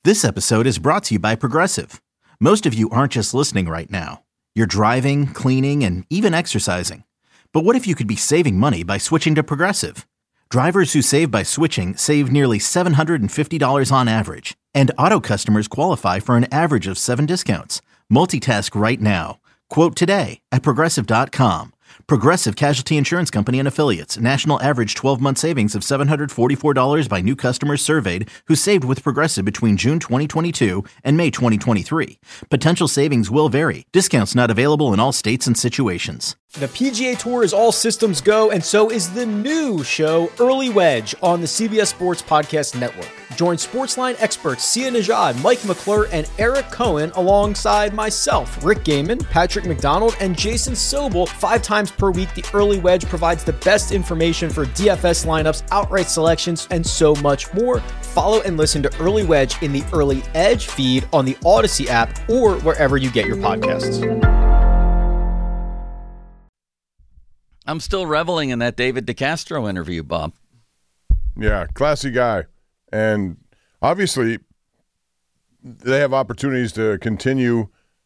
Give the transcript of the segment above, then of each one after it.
This episode is brought to you by Progressive. Most of you aren't just listening right now. You're driving, cleaning, and even exercising. But what if you could be saving money by switching to Progressive? Drivers who save by switching save nearly $750 on average. And auto customers qualify for an average of 7 discounts. Multitask right now. Quote today at Progressive.com. Progressive Casualty Insurance Company and Affiliates. National average 12-month savings of $744 by new customers surveyed who saved with Progressive between June 2022 and May 2023. Potential savings will vary. Discounts not available in all states and situations. The PGA Tour is all systems go, and so is the new show, Early Wedge, on the CBS Sports Podcast Network. Join Sportsline experts Sia Nejad, Mike McClure, and Eric Cohen alongside myself, Rick Gaiman, Patrick McDonald, and Jason Sobel 5 times per week. The Early Wedge provides the best information for DFS lineups, outright selections, and so much more. Follow and listen to Early Wedge in the Early Edge feed on the Odyssey app or wherever you get your podcasts. I'm still reveling in that David DeCastro interview, Bob. Yeah, classy guy. And obviously, they have opportunities to continue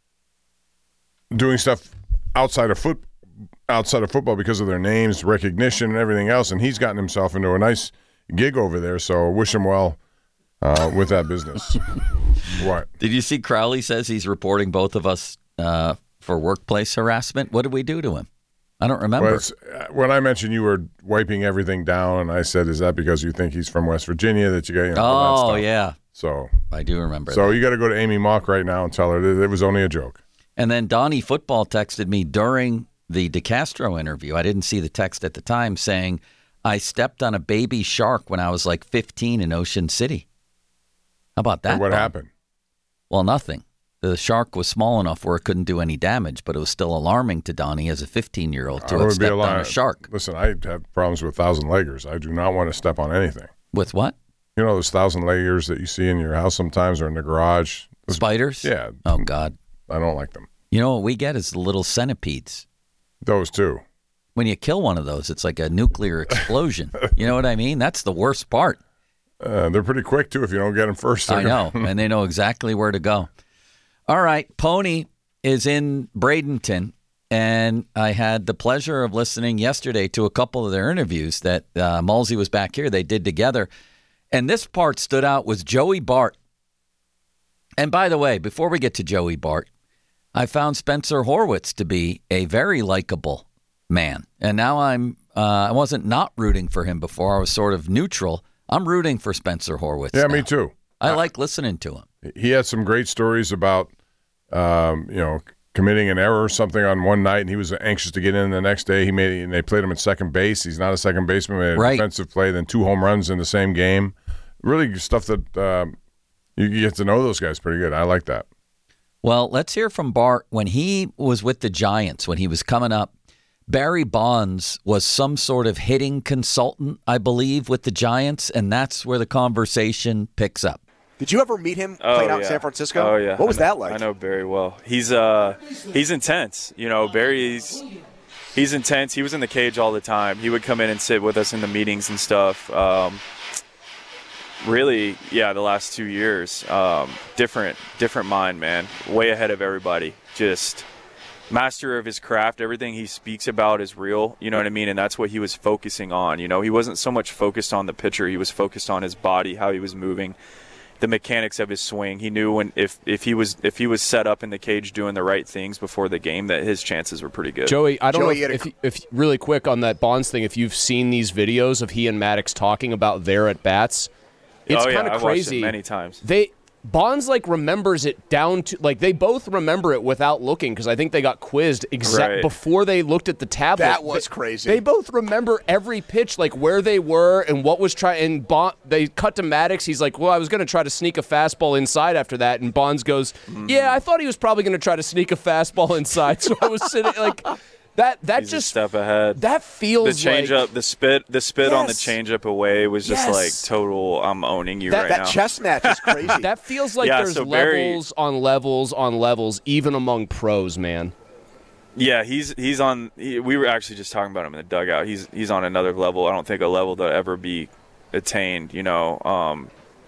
doing stuff outside of football because of their names, recognition, and everything else. And he's gotten himself into a nice gig over there, so wish him well with that business. What? Did you see Crowley says he's reporting both of us for workplace harassment? What did we do to him? I don't remember. Well, when I mentioned you were wiping everything down, and I said, is that because you think he's from West Virginia that you got, all that stuff? Yeah. So I do remember so that. you got to go to Amy Mock right now and tell her that it was only a joke. And then Donnie Football texted me during the DeCastro interview. I didn't see the text at the time saying, I stepped on a baby shark when I was like 15 in Ocean City. How about that? And what Bob? happened? Well, nothing. The shark was small enough where it couldn't do any damage, but it was still alarming to Donnie as a 15-year-old to have stepped on a shark. Listen, I have problems with thousand-leggers. I do not want to step on anything. With what? You know those thousand-leggers that you see in your house sometimes or in the garage? Spiders? Yeah. Oh, God. I don't like them. You know what we get is the little centipedes. Those too. When you kill one of those, it's like a nuclear explosion. You know what I mean? That's the worst part. They're pretty quick, too, if you don't get them first. I know, and they know exactly where to go. All right, Pony is in Bradenton, and I had the pleasure of listening yesterday to a couple of their interviews that Mulsey was back here. They did together, and this part stood out was Joey Bart. And by the way, before we get to Joey Bart, I found Spencer Horwitz to be a very likable man, and now I wasn't not rooting for him before. I was sort of neutral. I'm rooting for Spencer Horwitz. Yeah, now. me too. I like listening to him. He had some great stories about, committing an error or something on one night, and he was anxious to get in the next day. And they played him at second base. He's not a second baseman. Made a defensive play, then 2 home runs in the same game. Really stuff that you get to know those guys pretty good. I like that. Well, let's hear from Bart. When he was with the Giants, when he was coming up, Barry Bonds was some sort of hitting consultant, I believe, with the Giants, and that's where the conversation picks up. Did you ever meet him playing out in San Francisco? Oh, yeah. What was that like? I know Barry well. He's intense. You know, Barry's he's intense. He was in the cage all the time. He would come in and sit with us in the meetings and stuff. Really, the last 2 years, different mind, man. Way ahead of everybody. Just master of his craft. Everything he speaks about is real. You know what I mean? And that's what he was focusing on. You know, he wasn't so much focused on the pitcher. He was focused on his body, how he was moving, the mechanics of his swing. He knew when if he was set up in the cage doing the right things before the game, that his chances were pretty good. Joey, I don't know if really quick on that Bonds thing, if you've seen these videos of he and Maddox talking about their at-bats, it's kind of crazy. I've watched it many times. Bonds remembers it down to they both remember it without looking, because I think they got quizzed before they looked at the tablet. That was crazy. They both remember every pitch, where they were and what was trying. And they cut to Maddox. He's like, "Well, I was going to try to sneak a fastball inside after that." And Bonds goes, "Yeah, I thought he was probably going to try to sneak a fastball inside." So I was sitting That He's just a step ahead. That feels the changeup, the spit yes. on the changeup away was just total. I'm owning you right now. That chess match is crazy. That feels like there's levels on levels on levels, even among pros, man. Yeah, he's on. We were actually just talking about him in the dugout. He's on another level. I don't think a level that'll ever be attained. You know,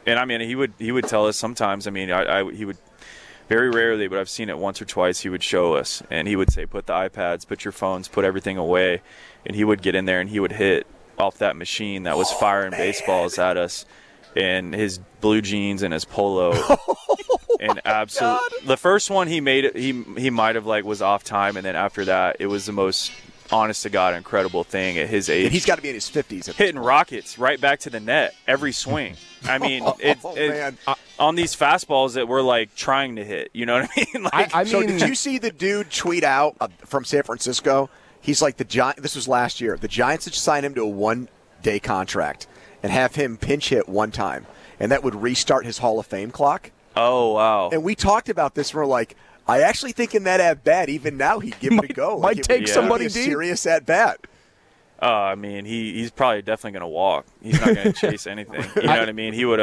And I mean, he would tell us sometimes. I mean, he would very rarely, but I've seen it once or twice. He would show us, and he would say, "Put the iPads, put your phones, put everything away," and he would get in there and he would hit off that machine that was firing baseballs at us, in his blue jeans and his polo. And absolutely, the first one he made, he might have was off time, and then after that, it was the most honest to God incredible thing at his age. And he's got to be in his 50s. Hitting rockets right back to the net every swing. I mean, on these fastballs that we're trying to hit. You know what I mean? I mean, so did you see the dude tweet out from San Francisco? He's like the Giants. This was last year. The Giants had signed him to a 1-day contract and have him pinch hit one time, and that would restart his Hall of Fame clock. Oh, wow. And we talked about this, and we're like, I actually think in that at-bat, even now, he'd give it a go. Might take somebody deep. Serious at-bat. I mean, he's probably definitely going to walk. He's not going to chase anything. You know what I mean? He would.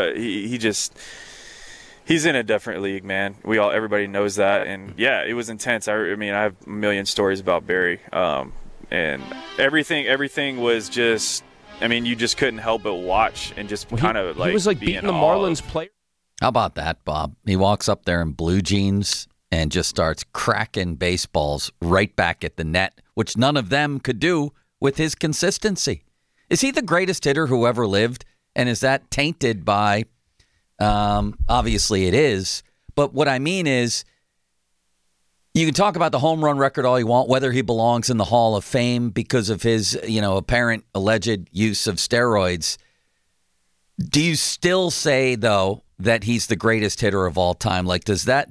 He's in a different league, man. Everybody knows that, and yeah, it was intense. I mean, I have a million stories about Barry, and everything was just. I mean, you just couldn't help but watch and just kind of he was beating the Marlins player. How about that, Bob? He walks up there in blue jeans and just starts cracking baseballs right back at the net, which none of them could do with his consistency. Is he the greatest hitter who ever lived? And is that tainted by, obviously it is, but what I mean is, you can talk about the home run record all you want, whether he belongs in the Hall of Fame because of his, apparent alleged use of steroids. Do you still say, though, that he's the greatest hitter of all time? Does that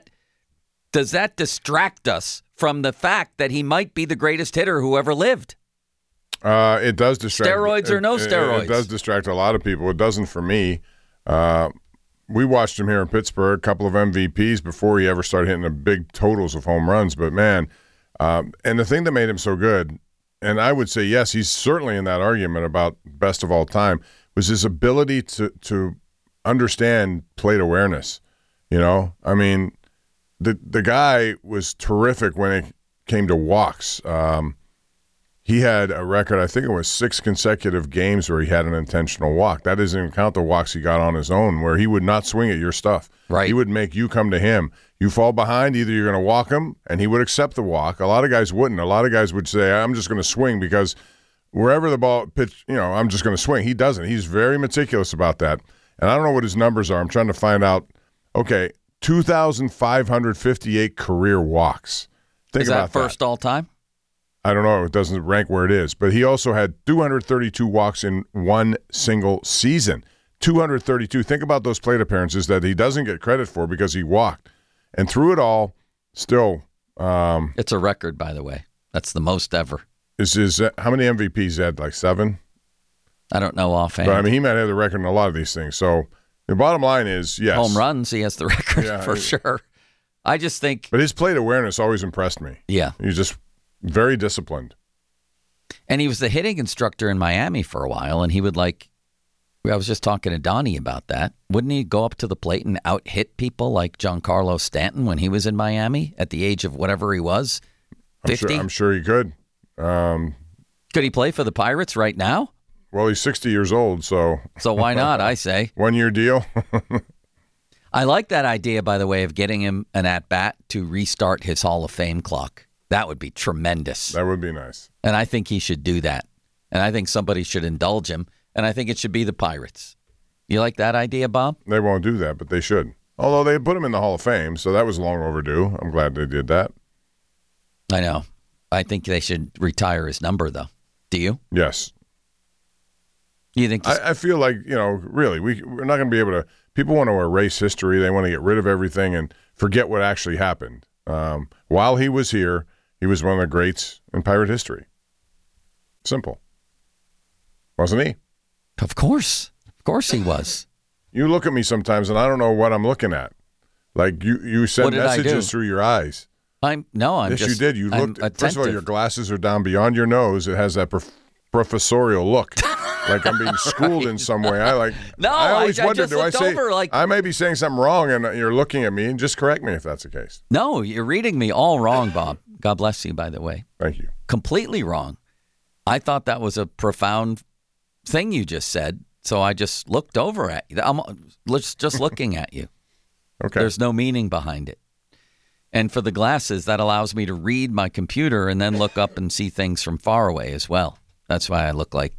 distract us from the fact that he might be the greatest hitter who ever lived? It does distract. Steroids or no steroids? It does distract a lot of people. It doesn't for me. We watched him here in Pittsburgh, a couple of MVPs before he ever started hitting the big totals of home runs. But, man, and the thing that made him so good, and I would say, yes, he's certainly in that argument about best of all time, was his ability to understand plate awareness. I mean, the guy was terrific when it came to walks. He had a record, I think it was 6 consecutive games where he had an intentional walk. That doesn't even count the walks he got on his own, where he would not swing at your stuff. Right. He would make you come to him. You fall behind, either you're going to walk him, and he would accept the walk. A lot of guys wouldn't. A lot of guys would say, I'm just going to swing because wherever the ball pitch, I'm just going to swing. He doesn't. He's very meticulous about that. And I don't know what his numbers are. I'm trying to find out. Okay, 2,558 career walks. Think about that. Is that first all time? I don't know. It doesn't rank where it is. But he also had 232 walks in one single season. 232. Think about those plate appearances that he doesn't get credit for because he walked. And through it all, still. It's a record, by the way. That's the most ever. How many MVPs he had? 7? I don't know offhand. But, he might have the record in a lot of these things. So the bottom line is, yes. Home runs, he has the record for sure. I just think. But his plate awareness always impressed me. Yeah. He's just very disciplined. And he was the hitting instructor in Miami for a while, and he would I was just talking to Donnie about that. Wouldn't he go up to the plate and out-hit people like Giancarlo Stanton when he was in Miami at the age of whatever he was, 50? I'm sure he could. Could he play for the Pirates right now? Well, he's 60 years old, so. So why not, I say. 1-year deal. I like that idea, by the way, of getting him an at-bat to restart his Hall of Fame clock. That would be tremendous. That would be nice. And I think he should do that. And I think somebody should indulge him. And I think it should be the Pirates. You like that idea, Bob? They won't do that, but they should. Although they put him in the Hall of Fame, so that was long overdue. I'm glad they did that. I know. I think they should retire his number, though. Do you? Yes. You think? I feel like, really, we're not going to be able to. People want to erase history. They want to get rid of everything and forget what actually happened. While he was here, he was one of the greats in Pirate history. Simple. Wasn't he? Of course. Of course he was. You look at me sometimes, and I don't know what I'm looking at. You send messages through your eyes. Yes, you did. You looked. First of all, your glasses are down beyond your nose. It has that professorial look. Like I'm being schooled in some way. I always wonder, I may be saying something wrong, and you're looking at me, and just correct me if that's the case. No, you're reading me all wrong, Bob. God bless you, by the way. Thank you. Completely wrong. I thought that was a profound thing you just said, So I just looked over at you. I'm just looking at you. Okay. There's no meaning behind it. And for the glasses, that allows me to read my computer and then look up and see things from far away as well. That's why I look like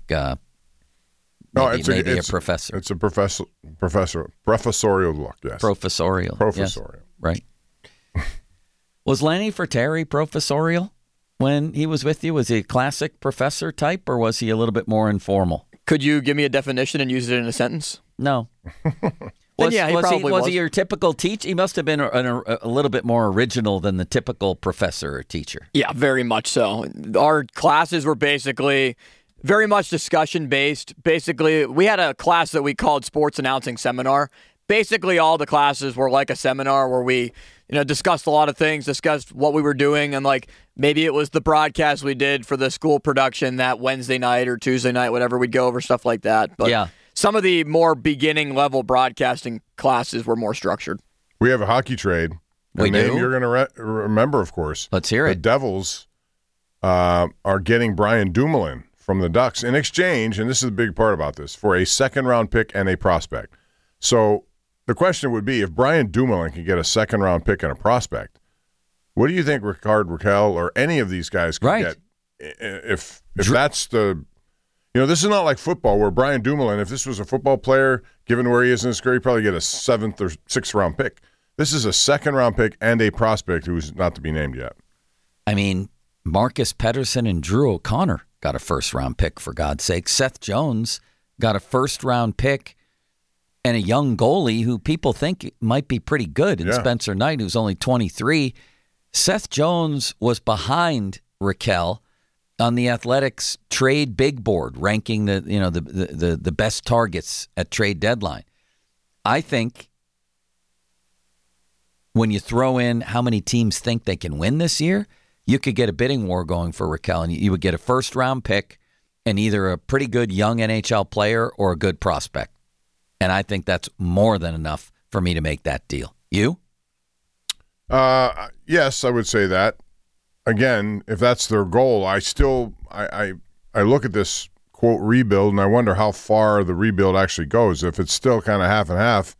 maybe a professor. It's a professorial look, yes. Professorial. Professorial. Yes. Right. Was Lenny Fratteri professorial when he was with you? Was he a classic professor type, or was he a little bit more informal? Could you give me a definition and use it in a sentence? No. Was he your typical teacher? He must have been a little bit more original than the typical professor or teacher. Yeah, very much so. Our classes were basically very much discussion-based. Basically, we had a class that we called Sports Announcing Seminar. Basically, all the classes were like a seminar where we discussed a lot of things, discussed what we were doing, and like maybe it was the broadcast we did for the school production that Wednesday night or Tuesday night, whatever, we'd go over stuff like that. But yeah. Some of the more beginning level broadcasting classes were more structured. We have a hockey trade. A name you're going to remember, of course. Let's hear it. The Devils are getting Brian Dumoulin from the Ducks in exchange, and this is the big part about this, for a second-round pick and a prospect. So the question would be, if Brian Dumoulin can get a second-round pick and a prospect, what do you think Rickard Rakell or any of these guys could get? If that's the – this is not like football where Brian Dumoulin, if this was a football player, given where he is in his career, he'd probably get a 7th or 6th-round pick. This is a second-round pick and a prospect who's not to be named yet. I mean, Marcus Pettersson and Drew O'Connor got a first-round pick, for God's sake. Seth Jones got a first-round pick and a young goalie who people think might be pretty good in Spencer Knight, who's only 23. Seth Jones was behind Rakell on the Athletics trade big board, ranking the best targets at trade deadline. I think when you throw in how many teams think they can win this year, you could get a bidding war going for Rakell, and you would get a first-round pick and either a pretty good young NHL player or a good prospect. And I think that's more than enough for me to make that deal. You? Yes, I would say that. Again, if that's their goal, I look at this, quote, rebuild, and I wonder how far the rebuild actually goes. If it's still kind of half and half,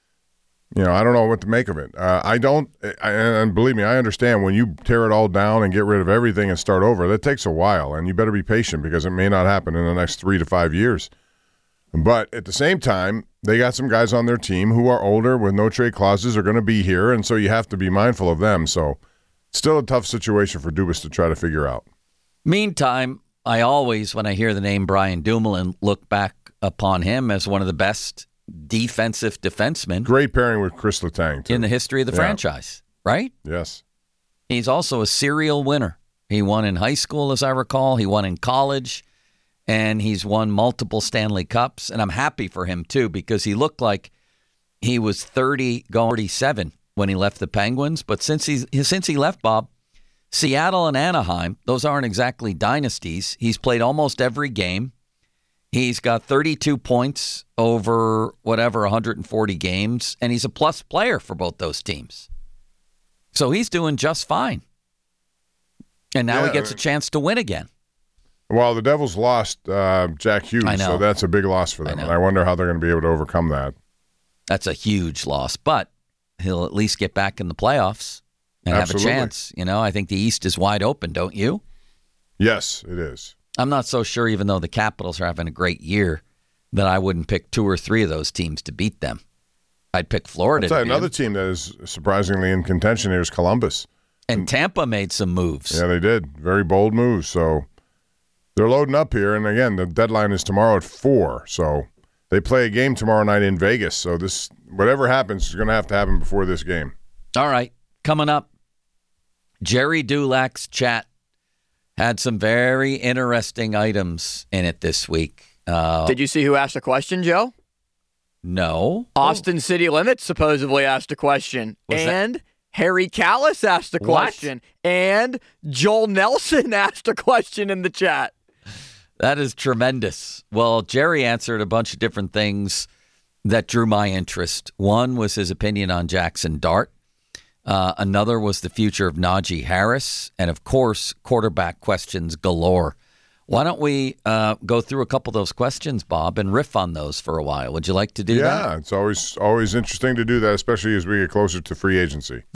I don't know what to make of it. And believe me, I understand when you tear it all down and get rid of everything and start over, that takes a while, and you better be patient because it may not happen in the next 3 to 5 years. But at the same time, they got some guys on their team who are older with no trade clauses, are going to be here, and so you have to be mindful of them. So still a tough situation for Dubas to try to figure out. Meantime, I always, when I hear the name Brian Dumoulin, look back upon him as one of the best defensive defensemen. Great pairing with Chris Letang, too. In the history of the franchise, right? Yes. He's also a serial winner. He won in high school, as I recall. He won in college. And he's won multiple Stanley Cups. And I'm happy for him, too, because he looked like he was 30, going 37 when he left the Penguins. But since he left, Bob, Seattle and Anaheim, those aren't exactly dynasties. He's played almost every game. He's got 32 points over 140 games. And he's a plus player for both those teams. So he's doing just fine. And now he gets a chance to win again. Well, the Devils lost Jack Hughes, so that's a big loss for them. And I wonder how they're going to be able to overcome that. That's a huge loss, but he'll at least get back in the playoffs and have a chance. I think the East is wide open, don't you? Yes, it is. I'm not so sure, even though the Capitals are having a great year, that I wouldn't pick 2 or 3 of those teams to beat them. I'd pick Florida. I'll tell you, another team that is surprisingly in contention here is Columbus. And Tampa made some moves. Yeah, they did. Very bold moves, so they're loading up here, and again, the deadline is tomorrow at 4. So they play a game tomorrow night in Vegas. So this, whatever happens, is going to have to happen before this game. All right, coming up, Jerry Dulac's chat had some very interesting items in it this week. Did you see who asked a question, Joe? No. Austin City Limits supposedly asked a question, Harry Callis asked a question, and Joel Nelson asked a question in the chat. That is tremendous. Well, Jerry answered a bunch of different things that drew my interest. One was his opinion on Jackson Dart. Another was the future of Najee Harris. And, of course, quarterback questions galore. Why don't we go through a couple of those questions, Bob, and riff on those for a while? Would you like to do that? Yeah, it's always interesting to do that, especially as we get closer to free agency.